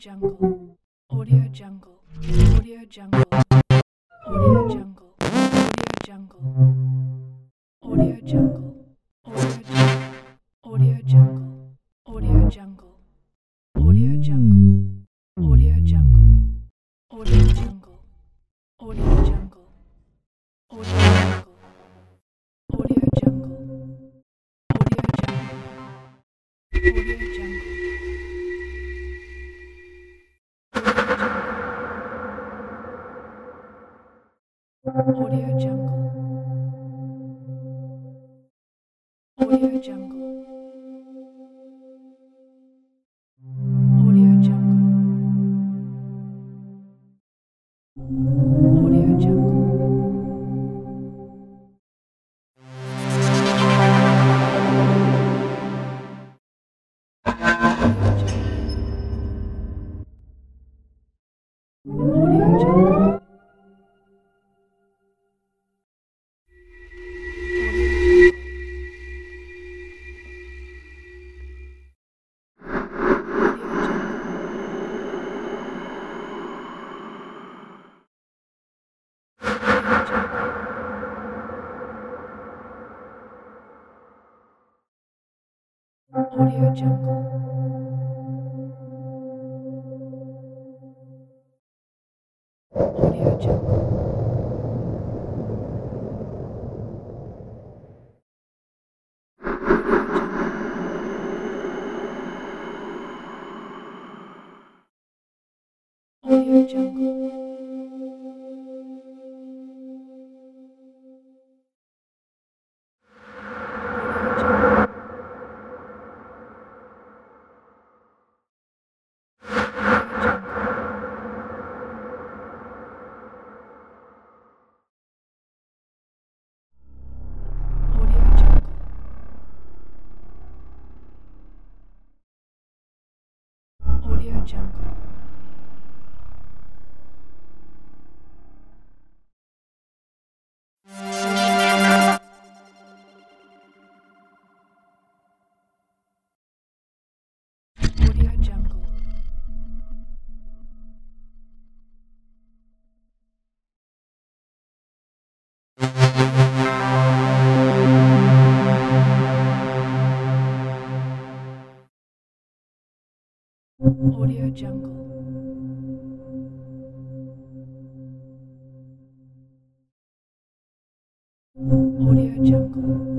Jungle, Audio Jungle, Audio Jungle, Audio Jungle, Audio Jungle, Audio Jungle, Audio Jungle, Audio Jungle, Audio Jungle, Audio Jungle, Audio Jungle, Audio Jungle, Audio Jungle, Audio Jungle, Audio Jungle. Audio Jungle, Audio Jungle, Audio Jungle, Audio Jungle. Audio Jungle. Audio Jungle. Audio Jungle. Audio Jungle. Audio Jungle. Audio Jungle. Audio Jungle. Audio Jungle.